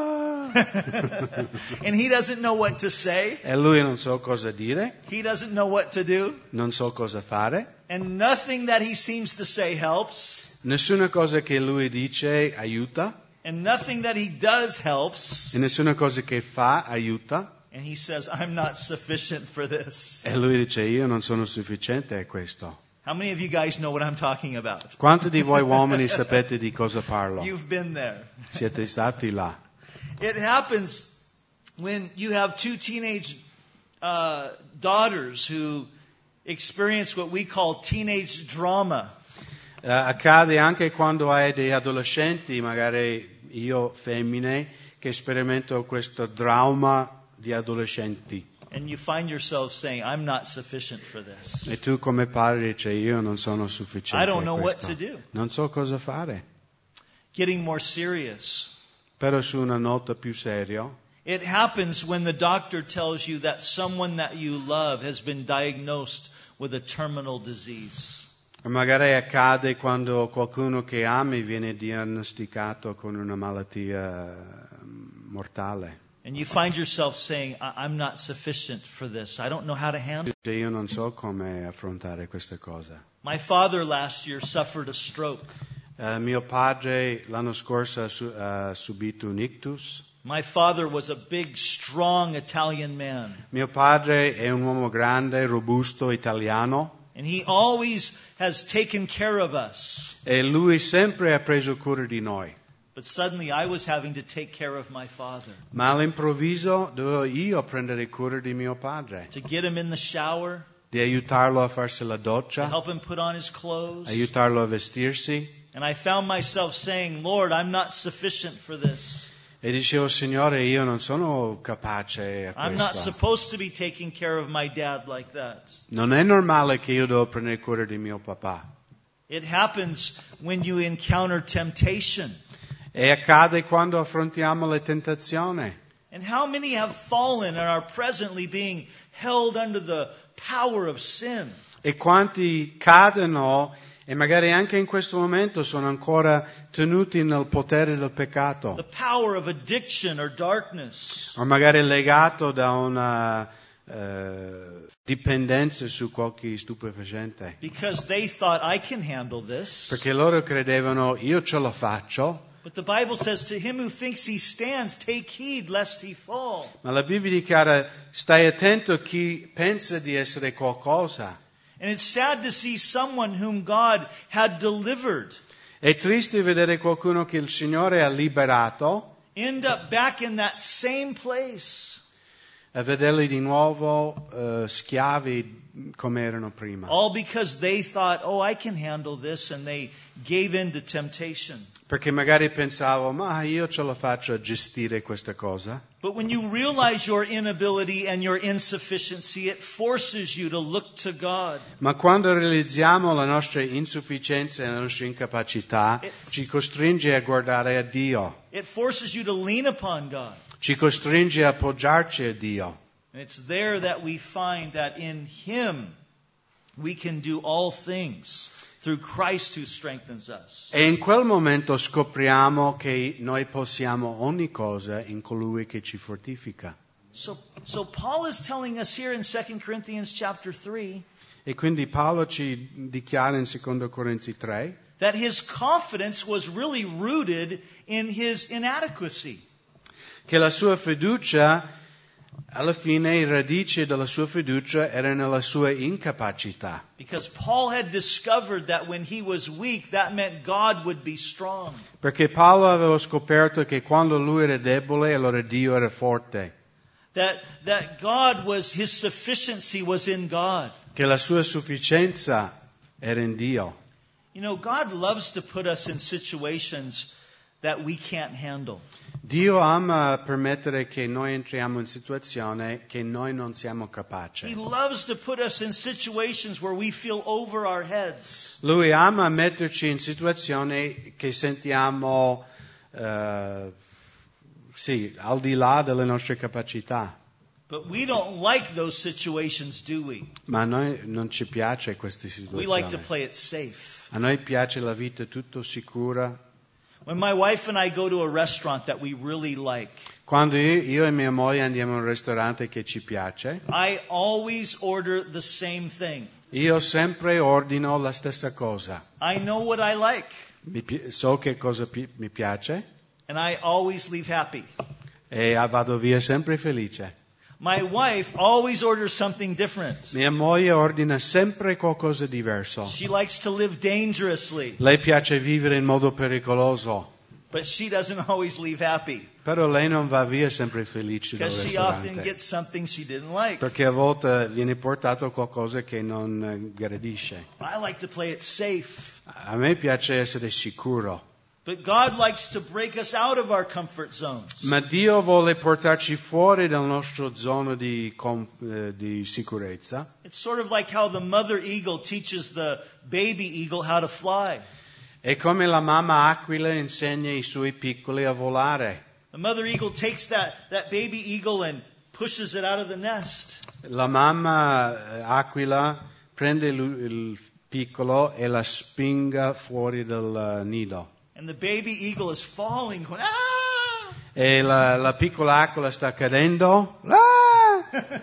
Speaker 1: And he doesn't know what to say.
Speaker 2: E lui non so cosa dire,
Speaker 1: He doesn't know what to do.
Speaker 2: non so cosa fare.
Speaker 1: And nothing that he seems to say helps.
Speaker 2: Nessuna cosa che lui dice aiuta.
Speaker 1: And nothing that he does helps.
Speaker 2: E nessuna cosa che fa aiuta.
Speaker 1: And he says, I'm not sufficient for this.
Speaker 2: E lui dice, io non sono sufficiente a questo.
Speaker 1: How many of you guys know what I'm talking about?
Speaker 2: Quanti di voi uomini sapete di cosa parlo?
Speaker 1: You've been there.
Speaker 2: Siete stati là.
Speaker 1: It happens when you have two teenage daughters who experience what we call teenage drama.
Speaker 2: Accade anche quando hai dei adolescenti, magari io femmine, che sperimento questo dramma di adolescenti.
Speaker 1: And you find yourself saying, I'm not sufficient for this.
Speaker 2: E tu come padre dici, io non sono sufficiente
Speaker 1: I don't know
Speaker 2: a
Speaker 1: what
Speaker 2: questo.
Speaker 1: to do.
Speaker 2: Non so cosa fare.
Speaker 1: Getting more serious.
Speaker 2: Però su una nota più seria,
Speaker 1: It happens when the doctor tells you that someone that you love has been diagnosed with a terminal disease.
Speaker 2: magari accade quando qualcuno che ami viene diagnosticato con una malattia mortale.
Speaker 1: And you find yourself saying, I'm not sufficient for this. I don't know how to handle it.
Speaker 2: Io non so come affrontare questa cosa.
Speaker 1: My father last year suffered a stroke.
Speaker 2: Mio padre l'anno scorso ha subito un ictus.
Speaker 1: My father was a big, strong Italian man.
Speaker 2: Mio padre è un uomo grande, robusto, italiano.
Speaker 1: And he always has taken care of us.
Speaker 2: E lui sempre ha preso cura di noi.
Speaker 1: But suddenly I was having to take care of my father.
Speaker 2: Ma all'improvviso dovevo io prendere cura di mio padre.
Speaker 1: To get him in the shower,
Speaker 2: Di aiutarlo a farsi la
Speaker 1: to
Speaker 2: doccia,
Speaker 1: help him put on his clothes.
Speaker 2: aiutarlo a vestirsi.
Speaker 1: And I found myself saying, Lord, I'm not sufficient for this.
Speaker 2: E dicevo, Signore, io non sono capace a
Speaker 1: I'm not
Speaker 2: questo.
Speaker 1: supposed to be taking care of my dad like that.
Speaker 2: Non è normale che io devo prendere cura di mio papà.
Speaker 1: It happens when you encounter temptation.
Speaker 2: E accade quando affrontiamo le tentazioni.
Speaker 1: And how many have fallen and are presently being held under the power of sin?
Speaker 2: E quanti cadono e magari anche in questo momento sono ancora tenuti nel potere del peccato.
Speaker 1: The power of addiction or darkness.
Speaker 2: O magari legato da una dipendenza su qualche stupefacente.
Speaker 1: Because they thought, I can handle this.
Speaker 2: Perché loro credevano, io ce la faccio.
Speaker 1: But the Bible says, to him who thinks he stands, take heed lest he fall.
Speaker 2: Ma la Bibbia dichiara, stai attento a chi pensa di essere qualcosa.
Speaker 1: And it's sad to see someone whom God had delivered
Speaker 2: È triste vedere qualcuno che il Signore ha liberato
Speaker 1: end up back in that same place.
Speaker 2: e vederli di nuovo schiavi come erano prima.
Speaker 1: All because they thought, oh, I can handle this, and they gave in to temptation.
Speaker 2: Perché magari pensavo, ma io ce la faccio a gestire questa cosa.
Speaker 1: But when you realize your inability and your insufficiency, it forces you to look to God.
Speaker 2: Ma quando realizziamo la nostra insufficienza e la nostra incapacità, ci costringe a guardare a Dio.
Speaker 1: It forces you to lean upon God.
Speaker 2: Ci costringe a appoggiarci a Dio.
Speaker 1: And it's there that we find that in Him we can do all things through Christ who strengthens us.
Speaker 2: E in quel momento scopriamo che noi possiamo ogni cosa in colui che ci fortifica.
Speaker 1: So Paul is telling us here in 2 Corinthians chapter 3
Speaker 2: E quindi Paolo ci dichiara in 2 Corinzi 3
Speaker 1: that his confidence was really rooted in his inadequacy.
Speaker 2: che la sua fiducia, alla fine, le radici della sua fiducia era nella sua incapacità.
Speaker 1: Because Paul had discovered that when he was weak, that meant God would be strong.
Speaker 2: Perché Paolo aveva scoperto che quando lui era debole, allora Dio era forte.
Speaker 1: That God was, his sufficiency was in God.
Speaker 2: Che la sua sufficienza era in Dio.
Speaker 1: You know, God loves to put us in situations that we can't handle.
Speaker 2: Dio ama permettere che noi entriamo in situazioni che noi non siamo capaci.
Speaker 1: He loves to put us in situations where we feel over our heads.
Speaker 2: Lui ama metterci in situazioni che sentiamo al di là delle nostre capacità.
Speaker 1: But we don't like those situations, do we?
Speaker 2: Ma a noi non ci piace queste
Speaker 1: We like to
Speaker 2: situazioni.
Speaker 1: play it safe.
Speaker 2: A noi piace la vita tutto sicura.
Speaker 1: When my wife and I go to a restaurant that we really like,
Speaker 2: Quando io e mia moglie andiamo in un ristorante che ci piace,
Speaker 1: I always order the same thing.
Speaker 2: io sempre ordino la stessa cosa.
Speaker 1: I know what I like,
Speaker 2: So che cosa mi piace
Speaker 1: and I always leave happy.
Speaker 2: e vado via sempre felice.
Speaker 1: My wife always orders something different.
Speaker 2: Mia moglie ordina sempre qualcosa diverso.
Speaker 1: She likes to live dangerously,
Speaker 2: Lei piace vivere in modo pericoloso,
Speaker 1: but she doesn't always leave happy
Speaker 2: però lei non va via sempre felice dal
Speaker 1: because she often
Speaker 2: ristorante.
Speaker 1: gets something she didn't like.
Speaker 2: Perché a volte viene portato qualcosa che non gradisce.
Speaker 1: I like to play it safe,
Speaker 2: A me piace essere sicuro.
Speaker 1: but God likes to break us out of our comfort zones.
Speaker 2: Ma Dio vuole portarci fuori dal nostro zona di sicurezza.
Speaker 1: It's sort of like how the mother eagle teaches the baby eagle how to fly.
Speaker 2: È come la mamma aquila insegna ai suoi piccoli a volare.
Speaker 1: The mother eagle takes that baby eagle and pushes it out of the nest.
Speaker 2: La mamma aquila prende il piccolo e la spinga fuori dal nido.
Speaker 1: And the baby eagle is falling, going, ah!
Speaker 2: E la piccola aquila sta cadendo. Ah!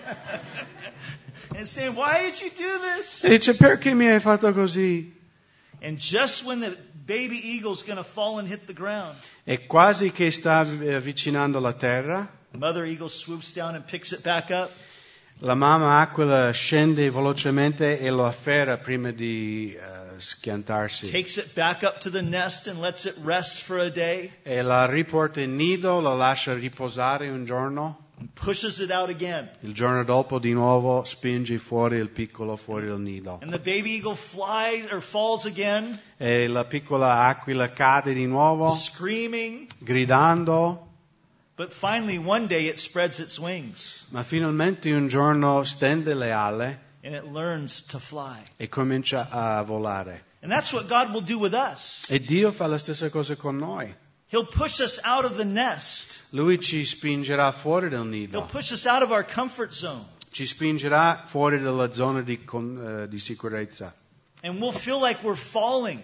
Speaker 1: And saying, why did you do this?
Speaker 2: E dice, perché mi hai fatto così?
Speaker 1: And just when the baby eagle's going to fall and hit the ground,
Speaker 2: E quasi che sta avvicinando la terra,
Speaker 1: the mother eagle swoops down and picks it back up.
Speaker 2: la mamma aquila scende velocemente e lo afferra prima di schiantarsi.
Speaker 1: Takes it back up to the nest and lets it rest for a day.
Speaker 2: E la riporta in nido, la lascia riposare un giorno.
Speaker 1: And pushes it out again.
Speaker 2: Il giorno dopo di nuovo spinge fuori il piccolo fuori dal nido.
Speaker 1: And the baby eagle flies or falls again,
Speaker 2: E la piccola aquila cade di nuovo,
Speaker 1: screaming.
Speaker 2: gridando,
Speaker 1: But finally, one day it spreads its wings
Speaker 2: ma finalmente un giorno stende le ali
Speaker 1: and it learns to fly.
Speaker 2: e comincia a volare.
Speaker 1: And that's what God will do with us.
Speaker 2: E Dio fa la stessa cosa con noi.
Speaker 1: He'll push us out of the nest.
Speaker 2: Lui ci spingerà fuori dal
Speaker 1: He'll
Speaker 2: nido,
Speaker 1: push us out of our comfort zone.
Speaker 2: ci spingerà fuori dalla zona di sicurezza.
Speaker 1: And we'll feel like we're falling.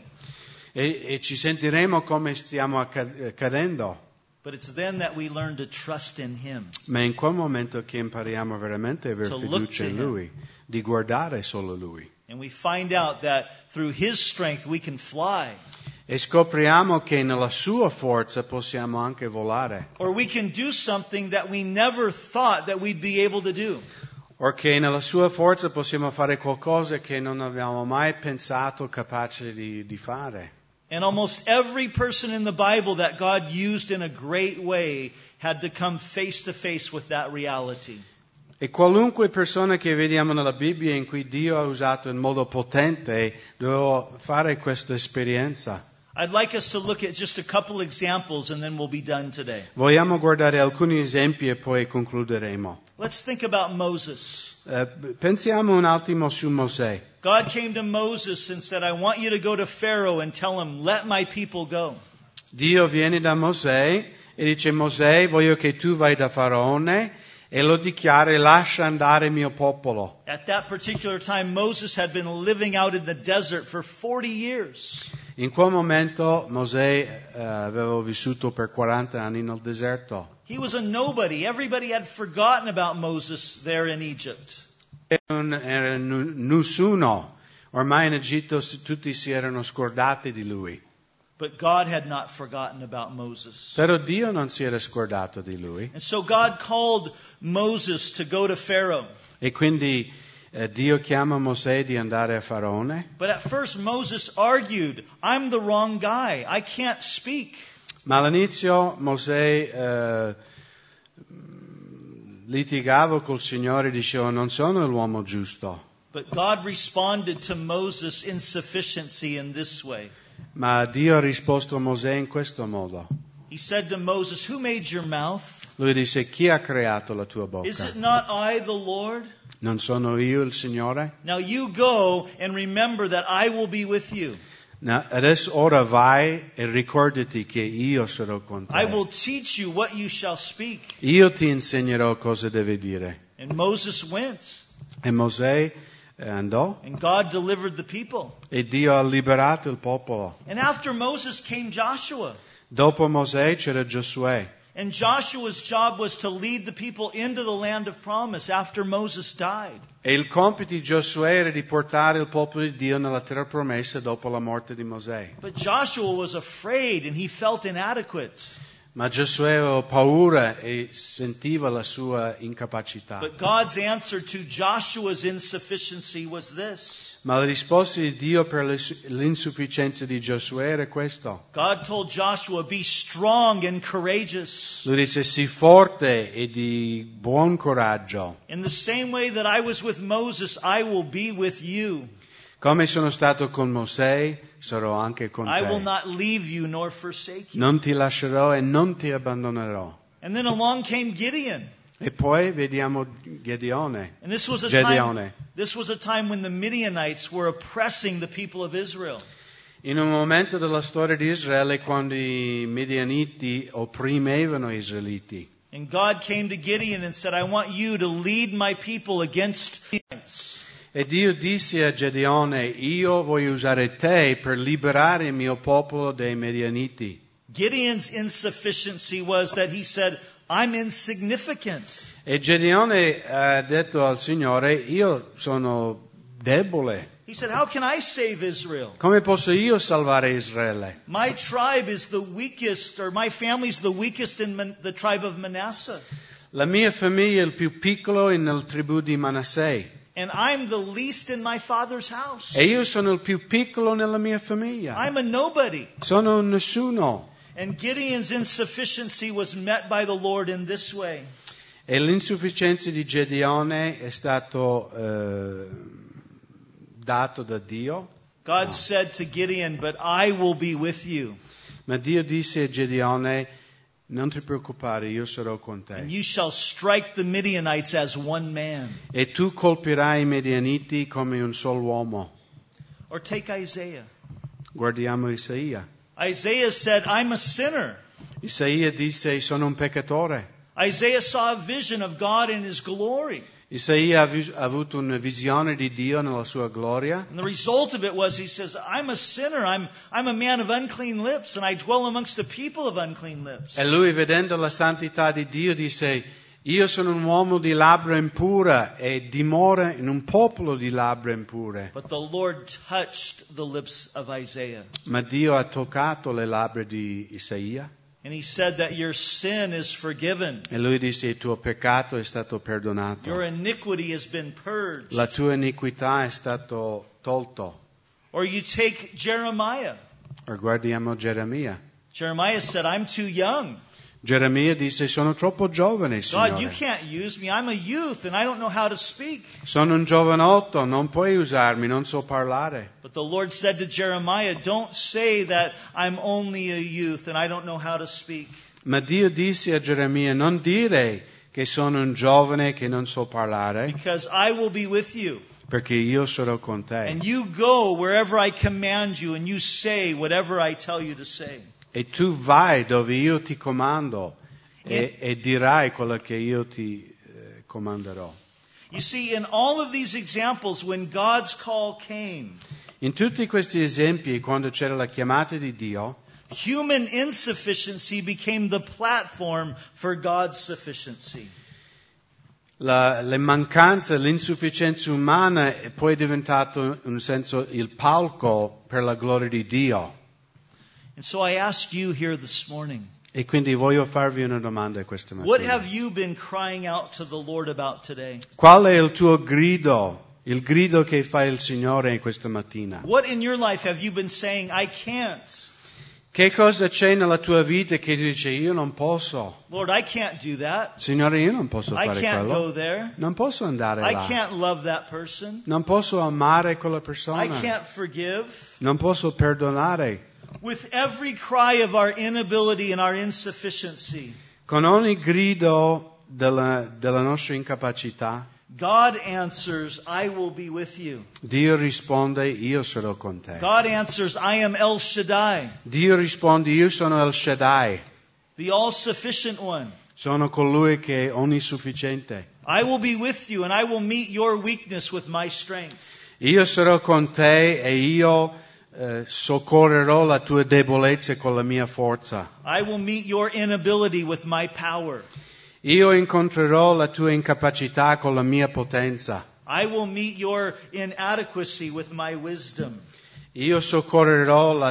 Speaker 2: E ci sentiremo come stiamo cadendo.
Speaker 1: But it's then that we learn to trust in Him.
Speaker 2: Ma in quel momento che impariamo veramente a avere
Speaker 1: To look
Speaker 2: fiducia
Speaker 1: to
Speaker 2: in
Speaker 1: Him.
Speaker 2: Lui, di guardare solo Lui.
Speaker 1: And we find out that through His strength we can fly.
Speaker 2: E scopriamo che nella sua forza possiamo anche volare.
Speaker 1: Or we can do something that we never thought that we'd be able to do.
Speaker 2: O che nella sua forza possiamo fare qualcosa che non avevamo mai pensato capace di fare.
Speaker 1: And almost every person in the Bible that God used in a great way had to come face to face with that reality.
Speaker 2: E qualunque persona che vediamo nella Bibbia in cui Dio ha usato in modo potente doveva fare questa esperienza.
Speaker 1: I'd like us to look at just a couple examples and then we'll be done today.
Speaker 2: Vogliamo guardare alcuni esempi e poi concluderemo.
Speaker 1: Let's think about Moses.
Speaker 2: Pensiamo un attimo su Mosè.
Speaker 1: God came to Moses and said, I want you to go to Pharaoh and tell him, let my people go.
Speaker 2: Dio viene da Mosè e dice: Mosè, voglio che tu vai da Faraone e lo dichiara: lascia andare mio popolo.
Speaker 1: At that particular time, Moses had been living out in the desert for 40 years.
Speaker 2: In quel momento Mosè aveva vissuto per 40 anni nel deserto.
Speaker 1: He was a nobody. Everybody had forgotten about Moses there in Egypt.
Speaker 2: Era nessuno. Ormai in Egitto tutti si erano scordati di lui.
Speaker 1: But God had not forgotten about Moses.
Speaker 2: Però Dio non si era scordato di lui.
Speaker 1: And so God called Moses to go to Pharaoh.
Speaker 2: E quindi Dio chiama Mosè di andare a Faraone.
Speaker 1: But at first Moses argued, I'm the wrong guy. I can't speak.
Speaker 2: Ma all'inizio Mosè litigava col Signore e diceva: non sono l'uomo giusto.
Speaker 1: But God responded to Moses' insufficiency in this way.
Speaker 2: Ma Dio ha risposto a Mosè in questo modo.
Speaker 1: He said to Moses, who made your mouth?
Speaker 2: Lui disse: chi ha creato la tua bocca?
Speaker 1: Is it not I, the Lord?
Speaker 2: Non sono io il Signore?
Speaker 1: Now you go and remember that I will be with you.
Speaker 2: Adesso ora vai e ricordati che io sarò con te.
Speaker 1: I will teach you what you shall speak.
Speaker 2: Io ti insegnerò cosa devi dire.
Speaker 1: And Moses went.
Speaker 2: E Mosè andò
Speaker 1: And God delivered the people.
Speaker 2: e Dio ha liberato il popolo.
Speaker 1: And after Moses came Joshua.
Speaker 2: Dopo Mosè c'era Giosuè.
Speaker 1: And Joshua's job was to lead the people into the land of promise after Moses died.
Speaker 2: E il compito di Giosuè era di portare il popolo di Dio nella terra promessa dopo la morte di Mosè.
Speaker 1: But Joshua was afraid and he felt inadequate.
Speaker 2: Ma Giosuè aveva paura e sentiva la sua incapacità.
Speaker 1: But God's answer to Joshua's insufficiency was this.
Speaker 2: Ma la risposta di Dio per l'insufficienza di Giosuè era questo.
Speaker 1: God told Joshua, be strong and courageous.
Speaker 2: Lui disse: sii forte e di buon coraggio.
Speaker 1: In the same way that I was with Moses, I will be with you.
Speaker 2: Come sono stato con Mosè, sarò anche con
Speaker 1: I will
Speaker 2: te.
Speaker 1: not leave you nor forsake you.
Speaker 2: Non ti lascerò e non ti abbandonerò.
Speaker 1: And then along came Gideon.
Speaker 2: E poi vediamo Gedeone.
Speaker 1: And this was a time when the Midianites were oppressing the people of Israel.
Speaker 2: In un momento della storia di Israele quando i Midianiti opprimevano gli Israeliti.
Speaker 1: And God came to Gideon and said, I want you to lead my people against the Midianites.
Speaker 2: E Dio disse a Gedeone: io voglio usare te per liberare il mio popolo dai Midianiti.
Speaker 1: Gideon's insufficiency was that he said, I'm insignificant.
Speaker 2: E Gedeone ha detto al Signore: io sono debole.
Speaker 1: He said, how can I save Israel?
Speaker 2: Come posso io salvare Israele?
Speaker 1: My tribe is the weakest, or my family's the weakest in the tribe of Manasseh.
Speaker 2: La mia famiglia è il più piccolo nella tribù di Manasseh.
Speaker 1: And I'm the least in my father's house.
Speaker 2: E io sono il più piccolo nella mia famiglia.
Speaker 1: I'm a nobody.
Speaker 2: Sono nessuno.
Speaker 1: And Gideon's insufficiency was met by the Lord in this way.
Speaker 2: E l'insufficienza di Gedeone è stato dato da Dio.
Speaker 1: God said to Gideon, but I will be with you.
Speaker 2: Ma Dio disse a Gedeone: non ti preoccupare, io sarò con te.
Speaker 1: And you shall strike the Midianites as one man.
Speaker 2: E tu colpirai i Midianiti come un solo uomo.
Speaker 1: Or take Isaiah.
Speaker 2: Guardiamo Isaia.
Speaker 1: Isaiah said, I'm a sinner.
Speaker 2: Isaia disse: sono un peccatore.
Speaker 1: Isaiah saw a vision of God in His glory.
Speaker 2: Isaia ha avuto una visione di Dio nella sua gloria.
Speaker 1: And the result of it was, he says, I'm a sinner. I'm a man of unclean lips, and I dwell amongst the people of unclean lips.
Speaker 2: E lui, vedendo la santità di Dio, disse: io sono un uomo di labbra impura e dimora in un popolo di labbra impure.
Speaker 1: But the Lord touched the lips of Isaiah.
Speaker 2: Ma Dio ha toccato le labbra di Isaia.
Speaker 1: And he said that your sin is forgiven.
Speaker 2: E lui disse: il tuo peccato è stato perdonato.
Speaker 1: Your iniquity has been purged.
Speaker 2: La tua iniquità è stato tolto.
Speaker 1: Or you take Jeremiah.
Speaker 2: O guardiamo Geremia.
Speaker 1: Jeremiah said, I'm too young.
Speaker 2: Geremia disse: sono troppo giovane, Signore.
Speaker 1: God, you can't use me. I'm a youth and I don't know how to speak.
Speaker 2: Sono un giovanotto, non puoi usarmi, non so parlare.
Speaker 1: But the Lord said to Jeremiah, don't say that I'm only a youth and I don't know how to speak.
Speaker 2: Ma Dio disse a Geremia: non dire che sono un giovane che non so parlare,
Speaker 1: Because I will be with you.
Speaker 2: perché io sarò con te.
Speaker 1: And you go wherever I command you and you say whatever I tell you to say.
Speaker 2: E tu vai dove io ti comando e dirai quello che io ti comanderò.
Speaker 1: You see, in all of these examples, when God's call came,
Speaker 2: In tutti questi esempi, quando c'era la chiamata di Dio,
Speaker 1: human insufficiency became the platform for God's sufficiency.
Speaker 2: le mancanze, l'insufficienza umana è poi diventato in un senso il palco per la gloria di Dio.
Speaker 1: And so I ask you here this morning,
Speaker 2: E quindi voglio farvi una domanda questa
Speaker 1: what
Speaker 2: mattina.
Speaker 1: have you been crying out to the Lord about today?
Speaker 2: Qual è il tuo grido? Il grido che fa il Signore questa mattina?
Speaker 1: What in your life have you been saying, I can't?
Speaker 2: Che cosa c'è nella tua vita che dice io non posso?
Speaker 1: Lord, I can't do that.
Speaker 2: Signore, io non posso
Speaker 1: I
Speaker 2: fare
Speaker 1: can't
Speaker 2: quello.
Speaker 1: go there.
Speaker 2: Non posso andare
Speaker 1: I
Speaker 2: là.
Speaker 1: can't love that person.
Speaker 2: Non posso amare quella
Speaker 1: I
Speaker 2: persona.
Speaker 1: can't forgive.
Speaker 2: Non posso perdonare.
Speaker 1: With every cry of our inability and our insufficiency,
Speaker 2: Con ogni grido della nostra incapacità,
Speaker 1: God answers, I will be with you.
Speaker 2: Dio risponde, io sarò con te.
Speaker 1: God answers, I am El Shaddai,
Speaker 2: Dio risponde, io sono El Shaddai.
Speaker 1: the all-sufficient one.
Speaker 2: Sono colui che è onnisufficiente.
Speaker 1: I will be with you and I will meet your weakness with my strength.
Speaker 2: Io sarò con te e io soccorrerò la tua debolezza con la mia forza.
Speaker 1: I will meet your inability with my power.
Speaker 2: Io incontrerò la tua incapacità con la mia potenza.
Speaker 1: I will meet your inadequacy with my wisdom.
Speaker 2: Io soccorrerò la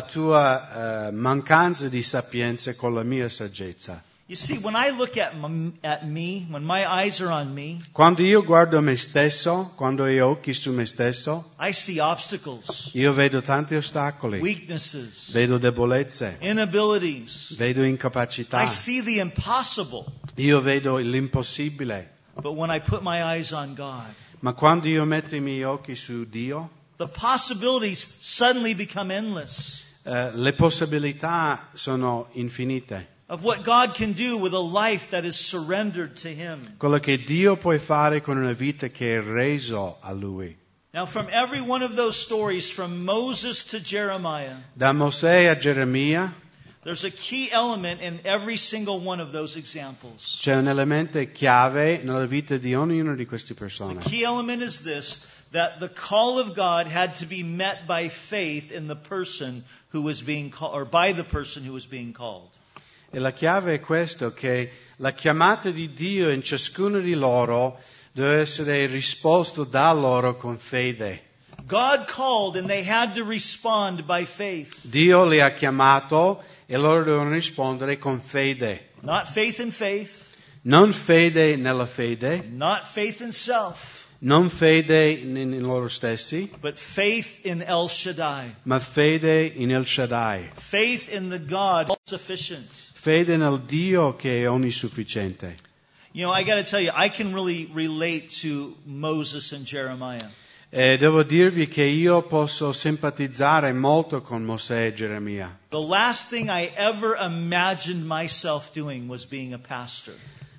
Speaker 2: tua mancanza di sapienza con la mia saggezza.
Speaker 1: You see, when I look at me, when my eyes are on me,
Speaker 2: Quando io guardo me stesso, quando ho gli occhi su me stesso,
Speaker 1: I see obstacles,
Speaker 2: io vedo tanti ostacoli,
Speaker 1: weaknesses,
Speaker 2: vedo debolezze,
Speaker 1: inabilities.
Speaker 2: vedo incapacità,
Speaker 1: I see the impossible.
Speaker 2: io vedo l'impossibile.
Speaker 1: But when I put my eyes on God,
Speaker 2: Ma quando io metto i miei occhi su Dio,
Speaker 1: the possibilities suddenly become endless
Speaker 2: le possibilità sono infinite.
Speaker 1: of what God can do with a life that is surrendered to Him.
Speaker 2: Quello che Dio può fare con una vita che è reso a Lui.
Speaker 1: Now, from every one of those stories, from Moses to Jeremiah,
Speaker 2: Da Mosè a Geremia
Speaker 1: there's a key element in every single one of those examples.
Speaker 2: c'è un elemento chiave nella vita di ognuno di queste persone.
Speaker 1: The key element is this, that the call of God had to be met by faith in the person who was being called, or by the person who was being called.
Speaker 2: E la chiave è questo, che la chiamata di Dio in ciascuno di loro deve essere risposto da loro con fede.
Speaker 1: God called and they had to respond by faith.
Speaker 2: Dio li ha chiamato e loro devono rispondere con fede.
Speaker 1: Not faith in faith,
Speaker 2: Non fede nella fede,
Speaker 1: not faith in self,
Speaker 2: non fede in loro stessi,
Speaker 1: but faith in El Shaddai.
Speaker 2: ma fede in El Shaddai.
Speaker 1: Faith in the God all-sufficient.
Speaker 2: Fede nel Dio che è onnisufficiente.
Speaker 1: You know, I got to tell you, I can really relate to Moses and Jeremiah.
Speaker 2: E devo dirvi che io posso simpatizzare molto con Mosè e Geremia.
Speaker 1: The last thing I ever imagined myself doing was being a pastor.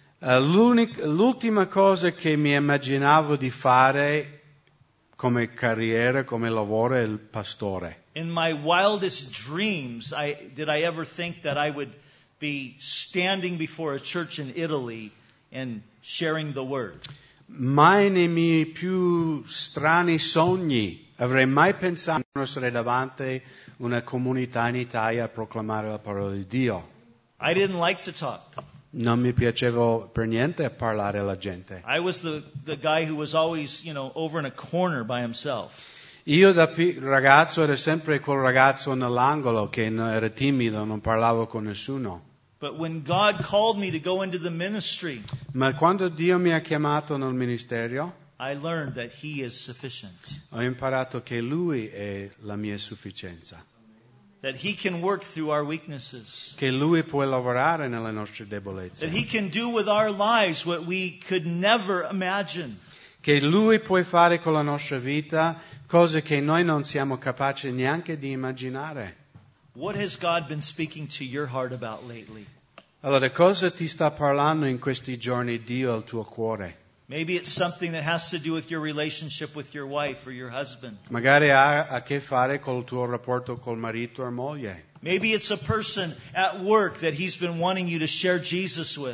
Speaker 2: L'ultima cosa che mi immaginavo di fare come carriera, come lavoro, è il pastore.
Speaker 1: In my wildest dreams, did I ever think that I would be standing before a church in Italy and sharing the word.
Speaker 2: Mai nei miei più strani sogni avrei mai pensato di essere davanti una comunità in Italia a proclamare la parola di Dio.
Speaker 1: I didn't like to talk.
Speaker 2: Non mi piaceva per niente a parlare alla gente.
Speaker 1: I was the guy who was always, over in a corner by himself.
Speaker 2: Io da ragazzo ero sempre quel ragazzo nell'angolo che era timido, non parlavo con nessuno.
Speaker 1: But when God called me to go into the ministry,
Speaker 2: Ma quando Dio mi ha chiamato nel ministero,
Speaker 1: I learned that He is sufficient.
Speaker 2: ho imparato che Lui è la mia sufficienza.
Speaker 1: That He can work through our weaknesses.
Speaker 2: Che Lui può lavorare nelle nostre
Speaker 1: That
Speaker 2: debolezze.
Speaker 1: He can do with our lives what we could never imagine.
Speaker 2: Che Lui può fare con la nostra vita cose che noi non siamo capaci neanche di immaginare.
Speaker 1: What has God been speaking to your heart about lately?
Speaker 2: Allora, cosa ti sta parlando in questi giorni Dio al tuo cuore?
Speaker 1: Maybe it's something that has to do with your relationship with your wife or your husband.
Speaker 2: Magari ha a che fare col tuo rapporto col marito o moglie.
Speaker 1: Maybe it's a person at work that He's been wanting you to share Jesus with.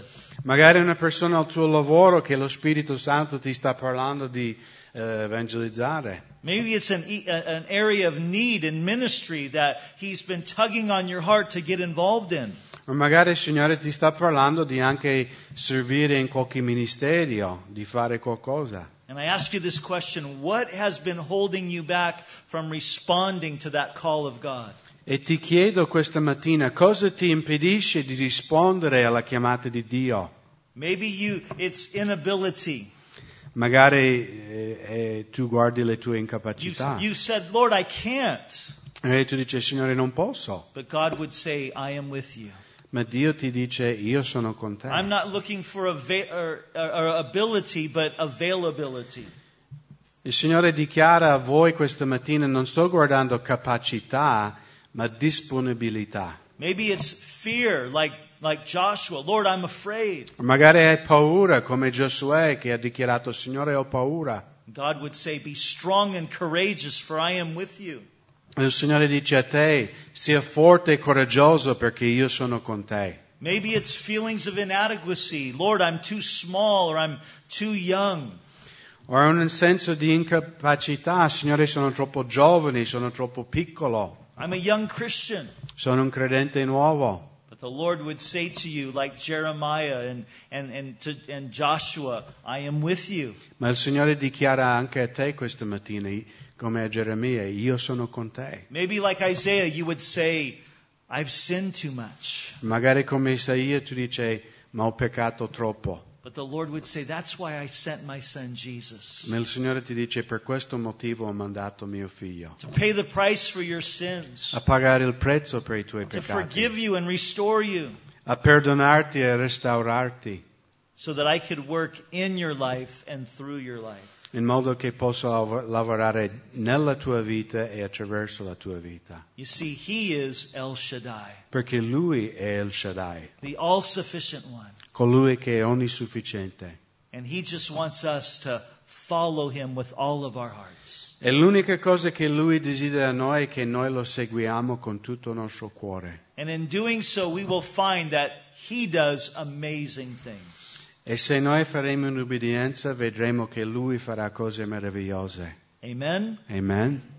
Speaker 2: Magari una persona al tuo lavoro che lo Spirito Santo ti sta parlando di evangelizzare.
Speaker 1: Maybe it's an area of need in ministry that He's been tugging on your heart to get involved in.
Speaker 2: O magari il Signore ti sta parlando di anche servire in qualche ministero, di fare qualcosa.
Speaker 1: And I ask you this question, what has been holding you back from responding to that call of God?
Speaker 2: E ti chiedo questa mattina, cosa ti impedisce di rispondere alla chiamata di Dio?
Speaker 1: Maybe it's inability.
Speaker 2: Magari tu guardi le tue incapacità.
Speaker 1: You said, Lord, I can't.
Speaker 2: E tu dici, Signore, non posso.
Speaker 1: But God would say, I am with you.
Speaker 2: Ma Dio ti dice, io sono con te.
Speaker 1: I'm not looking for ability, but availability.
Speaker 2: Il Signore dichiara a voi questa mattina, non sto guardando capacità, ma disponibilità.
Speaker 1: Maybe it's fear, like Joshua. Lord, I'm afraid.
Speaker 2: Magari hai paura, come Giosuè che ha dichiarato, Signore, ho paura.
Speaker 1: God would say, be strong and courageous, for I am with you.
Speaker 2: Il Signore dice a te, sia forte e coraggioso perché io sono con te.
Speaker 1: Maybe it's feelings of inadequacy. Lord, I'm too small or I'm too young.
Speaker 2: O un senso di incapacità, Signore, sono troppo giovane, sono troppo piccolo.
Speaker 1: I'm a young Christian.
Speaker 2: Sono un credente nuovo.
Speaker 1: But the Lord would say to you, like Jeremiah and Joshua, I am with you.
Speaker 2: Ma il Signore dichiara anche a te questa mattina, come a Geremia, io sono con te.
Speaker 1: Maybe like Isaiah, you would say, I've sinned too much.
Speaker 2: Magari come Isaia tu dici, ma ho peccato troppo.
Speaker 1: But the Lord would say, that's why I sent my son Jesus.
Speaker 2: Ma il Signore ti dice, per questo motivo ho mandato mio figlio.
Speaker 1: To pay the price for your sins.
Speaker 2: A pagare il prezzo per i tuoi
Speaker 1: To
Speaker 2: peccati.
Speaker 1: forgive you and restore you.
Speaker 2: A perdonarti e restaurarti.
Speaker 1: So that I could work in your life and through your life.
Speaker 2: In modo che possa lavorare nella tua vita e attraverso la tua vita.
Speaker 1: You see, He is El Shaddai.
Speaker 2: Perché Lui è El Shaddai.
Speaker 1: The all-sufficient one.
Speaker 2: Colui che è onnisufficiente.
Speaker 1: And He just wants us to follow Him with all of our hearts.
Speaker 2: E l'unica cosa che Lui desidera da noi è che noi lo seguiamo con tutto il nostro cuore.
Speaker 1: And in doing so, we will find that He does amazing things.
Speaker 2: E se noi faremo in ubbidienza, vedremo che Lui farà cose meravigliose.
Speaker 1: Amen?
Speaker 2: Amen.